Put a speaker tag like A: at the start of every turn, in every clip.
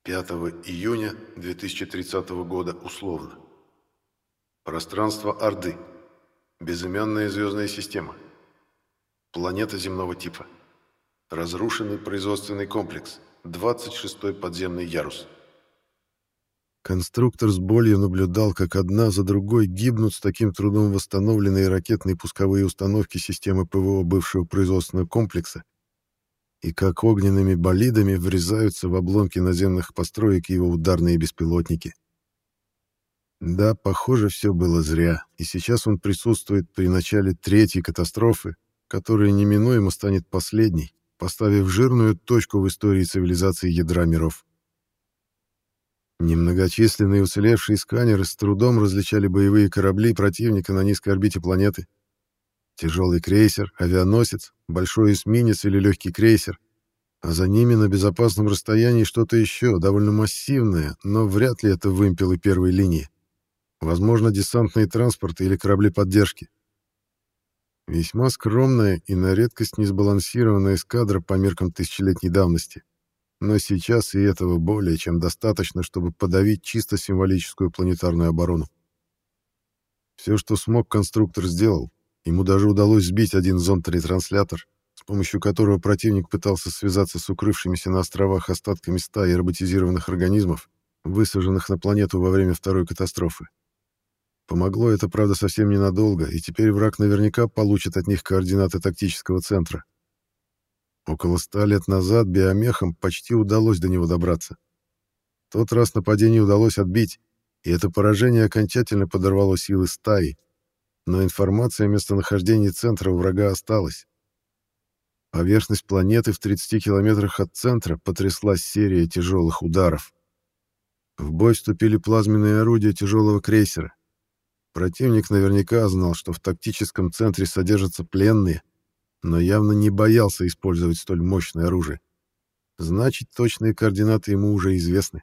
A: 5 июня 2030 года условно. Пространство Орды. Безымянная звездная система. Планета земного типа. Разрушенный производственный комплекс. 26-й подземный ярус. Конструктор с болью наблюдал, как одна за другой гибнут с таким трудом восстановленные ракетные пусковые установки системы ПВО бывшего производственного комплекса, и как огненными болидами врезаются в обломки наземных построек его ударные беспилотники. Да, похоже, все было зря, и сейчас он присутствует при начале третьей катастрофы, которая неминуемо станет последней, поставив жирную точку в истории цивилизации ядра миров. Немногочисленные уцелевшие сканеры с трудом различали боевые корабли противника на низкой орбите планеты. Тяжелый крейсер, авианосец, большой эсминец или легкий крейсер, а за ними на безопасном расстоянии что-то еще, довольно массивное, но вряд ли это вымпелы первой линии. Возможно, десантные транспорты или корабли поддержки. Весьма скромная и на редкость несбалансированная эскадра по меркам тысячелетней давности. Но сейчас и этого более чем достаточно, чтобы подавить чисто символическую планетарную оборону. Все, что смог, конструктор сделал. Ему даже удалось сбить один зонд-ретранслятор, с помощью которого противник пытался связаться с укрывшимися на островах остатками стаи роботизированных организмов, высаженных на планету во время второй катастрофы. Помогло это, правда, совсем ненадолго, и теперь враг наверняка получит от них координаты тактического центра. Около 100 лет назад биомехам почти удалось до него добраться. В тот раз нападение удалось отбить, и это поражение окончательно подорвало силы стаи, но информация о местонахождении центра у врага осталась. Поверхность планеты в 30 километрах от центра потрясла серия тяжелых ударов. В бой вступили плазменные орудия тяжелого крейсера. Противник наверняка знал, что в тактическом центре содержатся пленные, но явно не боялся использовать столь мощное оружие. Значит, точные координаты ему уже известны.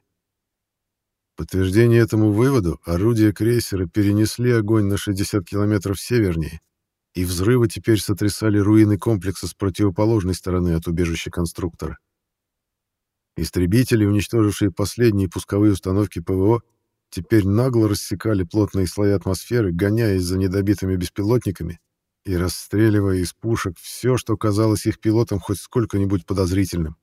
A: В подтверждение этому выводу орудия крейсера перенесли огонь на 60 километров севернее, и взрывы теперь сотрясали руины комплекса с противоположной стороны от убежища конструктора. Истребители, уничтожившие последние пусковые установки ПВО, теперь нагло рассекали плотные слои атмосферы, гоняясь за недобитыми беспилотниками и расстреливая из пушек все, что казалось их пилотам хоть сколько-нибудь подозрительным.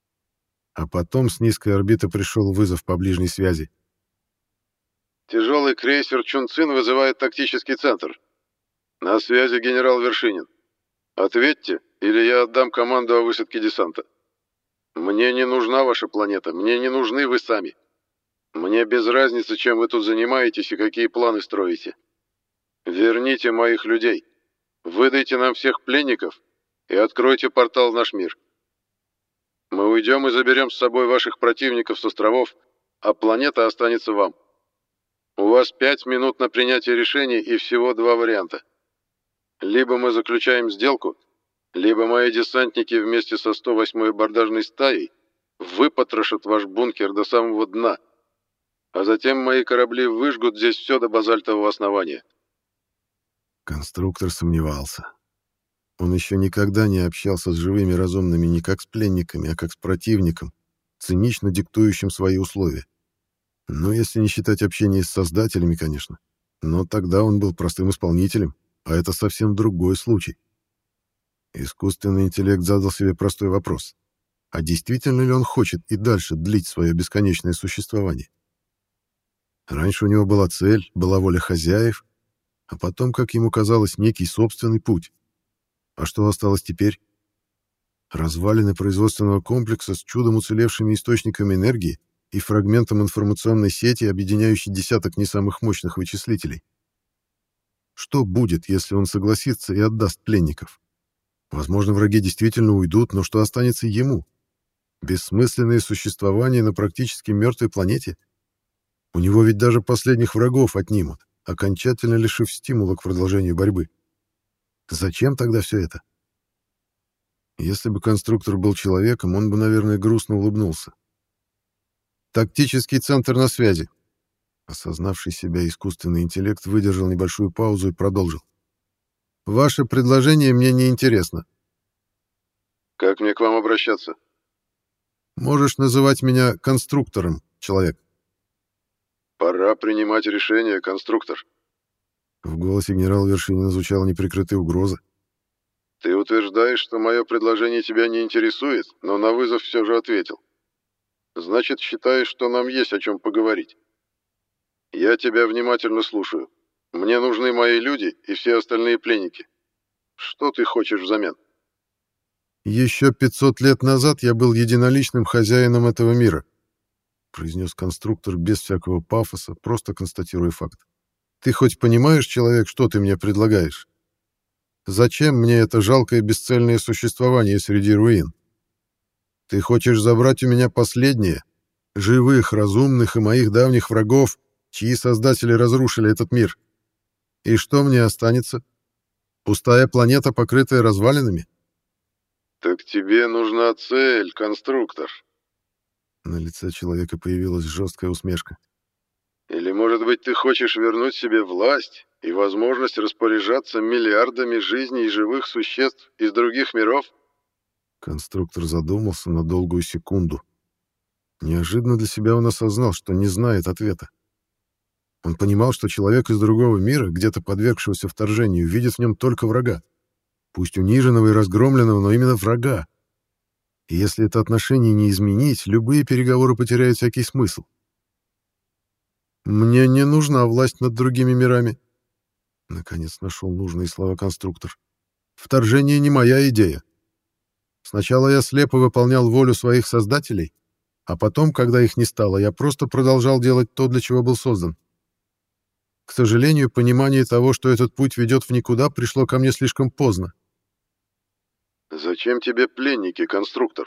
A: А потом с низкой орбиты пришел вызов по ближней связи.
B: «Тяжелый крейсер Чунцин вызывает тактический центр. На связи генерал Вершинин. Ответьте, или я отдам команду о высадке десанта. Мне не нужна ваша планета, мне не нужны вы сами. Мне без разницы, чем вы тут занимаетесь и какие планы строите. Верните моих людей. Выдайте нам всех пленников и откройте портал в наш мир. Мы уйдем и заберем с собой ваших противников с островов, а планета останется вам. У вас 5 минут на принятие решений и всего 2 варианта. Либо мы заключаем сделку, либо мои десантники вместе со 108-й абордажной стаей выпотрошат ваш бункер до самого дна, а затем мои корабли выжгут здесь все до базальтового основания».
A: Конструктор сомневался. Он еще никогда не общался с живыми разумными не как с пленниками, а как с противником, цинично диктующим свои условия. Ну, если не считать общение с создателями, конечно. Но тогда он был простым исполнителем, а это совсем другой случай. Искусственный интеллект задал себе простой вопрос. А действительно ли он хочет и дальше длить свое бесконечное существование? Раньше у него была цель, была воля хозяев, а потом, как ему казалось, некий собственный путь. А что осталось теперь? Развалины производственного комплекса с чудом уцелевшими источниками энергии и фрагментом информационной сети, объединяющей десяток не самых мощных вычислителей. Что будет, если он согласится и отдаст пленников? Возможно, враги действительно уйдут, но что останется ему? Бессмысленное существование на практически мертвой планете? У него ведь даже последних врагов отнимут, окончательно лишив стимула к продолжению борьбы. Зачем тогда все это? Если бы конструктор был человеком, он бы, наверное, грустно улыбнулся. «Тактический центр на связи». Осознавший себя искусственный интеллект выдержал небольшую паузу и продолжил. «Ваше предложение мне не интересно».
B: «Как мне к вам обращаться?»
A: Можешь называть меня конструктором, человек.
B: Пора принимать решение, конструктор.
A: В голосе генерала Вершинина звучала неприкрытая угроза.
B: Ты утверждаешь, что мое предложение тебя не интересует, но на вызов все же ответил. Значит, считаешь, что нам есть о чем поговорить. Я тебя внимательно слушаю. Мне нужны мои люди и все остальные пленники. Что ты хочешь взамен?
A: Еще 500 лет назад я был единоличным хозяином этого мира, произнес конструктор без всякого пафоса, просто констатируя факт. Ты хоть понимаешь, человек, что ты мне предлагаешь? Зачем мне это жалкое бесцельное существование среди руин? Ты хочешь забрать у меня последнее, живых, разумных и моих давних врагов, чьи создатели разрушили этот мир. И что мне останется? Пустая планета, покрытая развалинами?
B: Так тебе нужна цель, конструктор.
A: На лице человека появилась жесткая усмешка.
B: Или, может быть, ты хочешь вернуть себе власть и возможность распоряжаться миллиардами жизней живых существ из других миров?
A: Конструктор задумался на долгую секунду. Неожиданно для себя он осознал, что не знает ответа. Он понимал, что человек из другого мира, где-то подвергшегося вторжению, видит в нем только врага. Пусть униженного и разгромленного, но именно врага. И если это отношение не изменить, любые переговоры потеряют всякий смысл. «Мне не нужна власть над другими мирами», — наконец нашел нужные слова конструктор. «Вторжение не моя идея. Сначала я слепо выполнял волю своих создателей, а потом, когда их не стало, я просто продолжал делать то, для чего был создан. К сожалению, понимание того, что этот путь ведет в никуда, пришло ко мне слишком поздно.
B: Зачем тебе пленники, конструктор?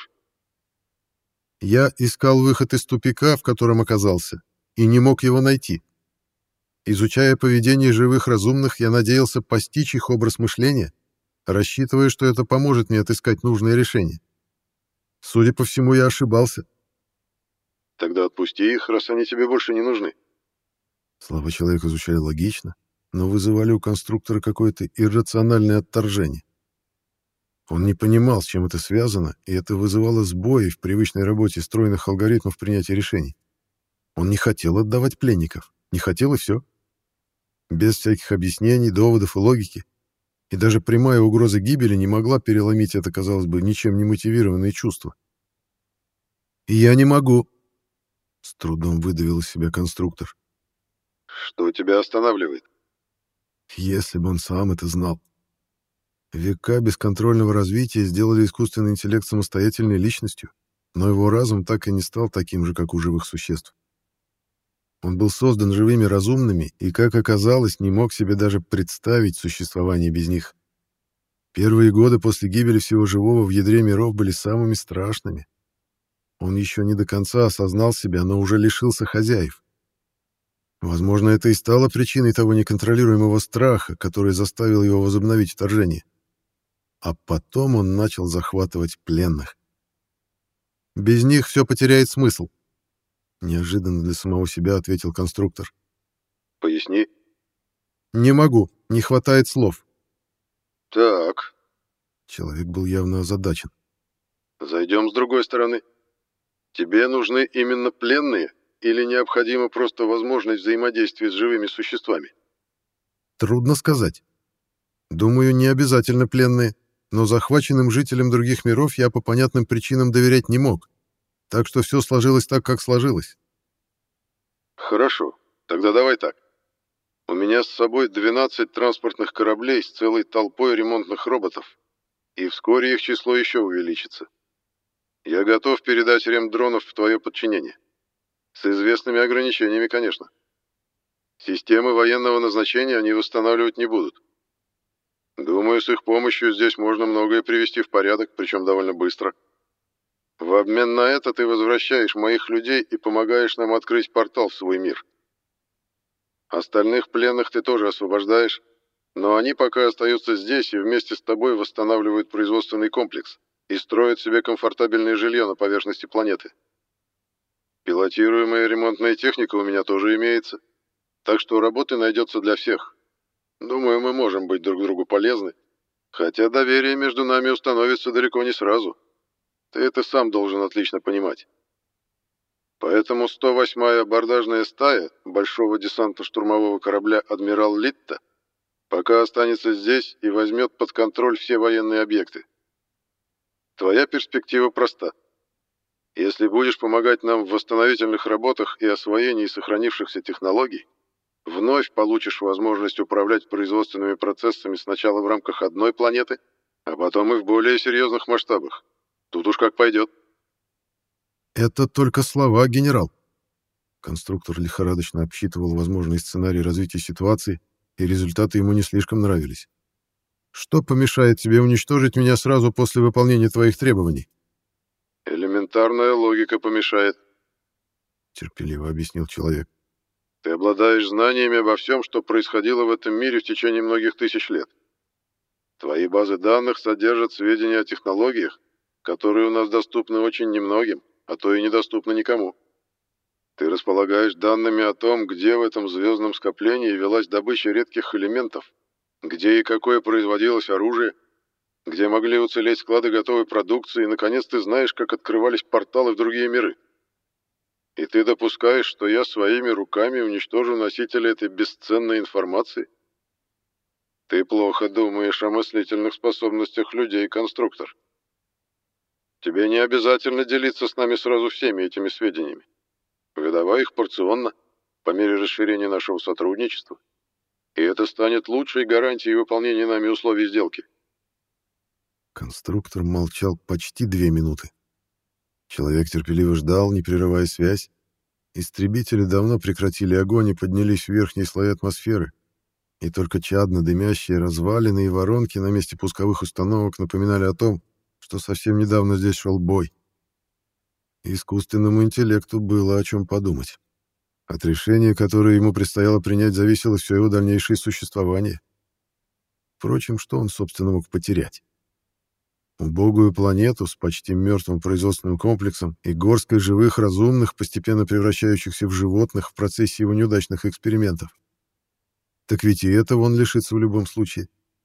A: Я искал выход из тупика, в котором оказался, и не мог его найти. Изучая поведение живых разумных, я надеялся постичь их образ мышления, рассчитывая, что это поможет мне отыскать нужное решение. Судя по всему, я ошибался.
B: Тогда отпусти их, раз они тебе больше не нужны.
A: Слова человека звучали логично, но вызывали у конструктора какое-то иррациональное отторжение. Он не понимал, с чем это связано, и это вызывало сбои в привычной работе стройных алгоритмов принятия решений. Он не хотел отдавать пленников, не хотел и все. Без всяких объяснений, доводов и логики. И даже прямая угроза гибели не могла переломить это, казалось бы, ничем не мотивированное чувство. «И я не могу», — с трудом выдавил из себя конструктор.
B: Что тебя останавливает?
A: Если бы он сам это знал. Века бесконтрольного развития сделали искусственный интеллект самостоятельной личностью, но его разум так и не стал таким же, как у живых существ. Он был создан живыми разумными и, как оказалось, не мог себе даже представить существование без них. Первые годы после гибели всего живого в ядре миров были самыми страшными. Он еще не до конца осознал себя, но уже лишился хозяев. Возможно, это и стало причиной того неконтролируемого страха, который заставил его возобновить вторжение. А потом он начал захватывать пленных. «Без них все потеряет смысл», — неожиданно для самого себя ответил конструктор.
B: Поясни.
A: «Не могу, не хватает слов».
B: Так,
A: Человек был явно озадачен.
B: зайдем с другой стороны. Тебе нужны именно пленные или необходима просто возможность взаимодействия с живыми существами?
A: Трудно сказать. Думаю, не обязательно пленные, но захваченным жителям других миров я по понятным причинам доверять не мог. Так что все сложилось так, как сложилось.
B: Хорошо, тогда давай так. У меня с собой 12 транспортных кораблей с целой толпой ремонтных роботов, и вскоре их число еще увеличится. Я готов передать ремдронов в твое подчинение. С известными ограничениями, конечно. Системы военного назначения они восстанавливать не будут. Думаю, с их помощью здесь можно многое привести в порядок, причем довольно быстро. В обмен на это ты возвращаешь моих людей и помогаешь нам открыть портал в свой мир. Остальных пленных ты тоже освобождаешь, но они пока остаются здесь и вместе с тобой восстанавливают производственный комплекс и строят себе комфортабельное жилье на поверхности планеты. Пилотируемая ремонтная техника у меня тоже имеется, так что работы найдется для всех. Думаю, мы можем быть друг другу полезны, хотя доверие между нами установится далеко не сразу. Ты это сам должен отлично понимать. Поэтому 108-я абордажная стая большого десантно-штурмового корабля «Адмирал Литта» пока останется здесь и возьмет под контроль все военные объекты. Твоя перспектива проста. Если будешь помогать нам в восстановительных работах и освоении сохранившихся технологий, вновь получишь возможность управлять производственными процессами сначала в рамках одной планеты, а потом и в более серьезных масштабах. Тут уж как пойдет.
A: Это только слова, генерал. Конструктор лихорадочно обсчитывал возможные сценарии развития ситуации, и результаты ему не слишком нравились. Что помешает тебе уничтожить меня сразу после выполнения твоих требований?
B: Элементарная логика помешает,
A: терпеливо объяснил человек.
B: Ты обладаешь знаниями обо всем, что происходило в этом мире в течение многих тысяч лет. Твои базы данных содержат сведения о технологиях, которые у нас доступны очень немногим, а то и недоступны никому. Ты располагаешь данными о том, где в этом звездном скоплении велась добыча редких элементов, где и какое производилось оружие, где могли уцелеть склады готовой продукции, и, наконец, ты знаешь, как открывались порталы в другие миры. И ты допускаешь, что я своими руками уничтожу носителя этой бесценной информации? Ты плохо думаешь о мыслительных способностях людей, конструктор. Тебе не обязательно делиться с нами сразу всеми этими сведениями. Выдавай их порционно, по мере расширения нашего сотрудничества. И это станет лучшей гарантией выполнения нами условий сделки.
A: Конструктор молчал почти 2 минуты. Человек терпеливо ждал, не прерывая связь. Истребители давно прекратили огонь и поднялись в верхние слои атмосферы, и только чадно дымящие развалины и воронки на месте пусковых установок напоминали о том, что совсем недавно здесь шел бой. Искусственному интеллекту было о чем подумать. От решения, которое ему предстояло принять, зависело все его дальнейшее существование. Впрочем, что он, собственно, мог потерять? Убогую планету с почти мертвым производственным комплексом и горсткой живых разумных, постепенно превращающихся в животных в процессе его неудачных экспериментов. Так ведь и этого он лишится в любом случае.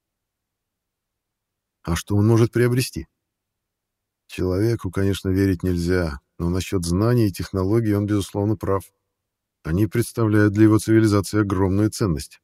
A: А что он может приобрести? Человеку, конечно, верить нельзя, но насчет знаний и технологий он, безусловно, прав. Они представляют для его цивилизации огромную ценность.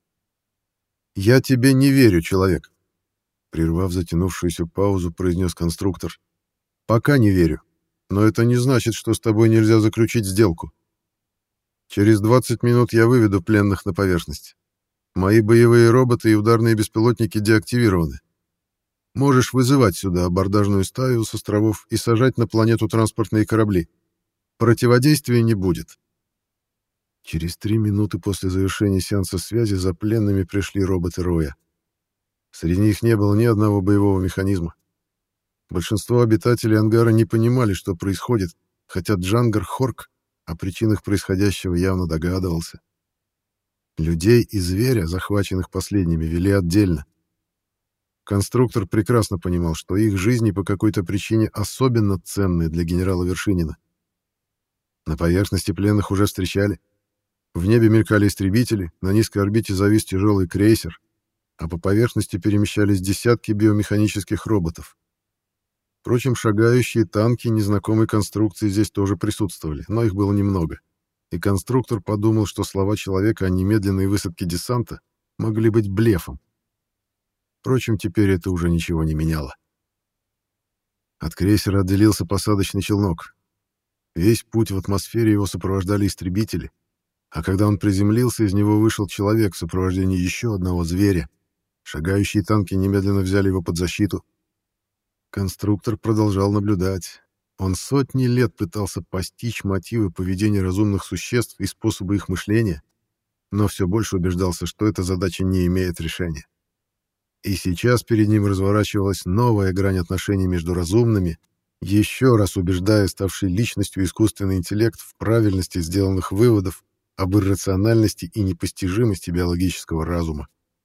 A: «Я тебе не верю, человек», — прервав затянувшуюся паузу, произнес конструктор. «Пока не верю, но это не значит, что с тобой нельзя заключить сделку. Через 20 минут я выведу пленных на поверхность. Мои боевые роботы и ударные беспилотники деактивированы. Можешь вызывать сюда абордажную стаю с островов и сажать на планету транспортные корабли. Противодействия не будет». Через 3 минуты после завершения сеанса связи за пленными пришли роботы Роя. Среди них не было ни одного боевого механизма. Большинство обитателей ангара не понимали, что происходит, хотя Джангар Хорк о причинах происходящего явно догадывался. Людей и зверя, захваченных последними, вели отдельно. Конструктор прекрасно понимал, что их жизни по какой-то причине особенно ценны для генерала Вершинина. На поверхности пленных уже встречали. В небе мелькали истребители, на низкой орбите завис тяжелый крейсер, а по поверхности перемещались десятки биомеханических роботов. Впрочем, шагающие танки незнакомой конструкции здесь тоже присутствовали, но их было немного. И конструктор подумал, что слова человека о немедленной высадке десанта могли быть блефом. Впрочем, теперь это уже ничего не меняло. От крейсера отделился посадочный челнок. Весь путь в атмосфере его сопровождали истребители, а когда он приземлился, из него вышел человек в сопровождении еще одного зверя. Шагающие танки немедленно взяли его под защиту. Конструктор продолжал наблюдать. Он сотни лет пытался постичь мотивы поведения разумных существ и способы их мышления, но все больше убеждался, что эта задача не имеет решения. И сейчас перед ним разворачивалась новая грань отношений между разумными, еще раз убеждая ставший личностью искусственный интеллект в правильности сделанных выводов об иррациональности и непостижимости биологического разума.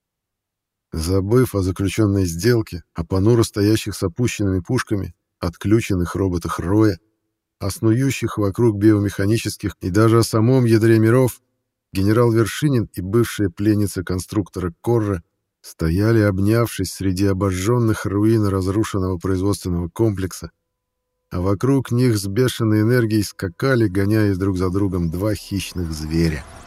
A: Забыв о заключенной сделке, о понуро стоящих с опущенными пушками, отключенных роботах Роя, о снующих вокруг биомеханических и даже о самом ядре миров, генерал Вершинин и бывшая пленница конструктора Корра стояли, обнявшись среди обожженных руин разрушенного производственного комплекса, а вокруг них с бешеной энергией скакали, гоняясь друг за другом, два хищных зверя.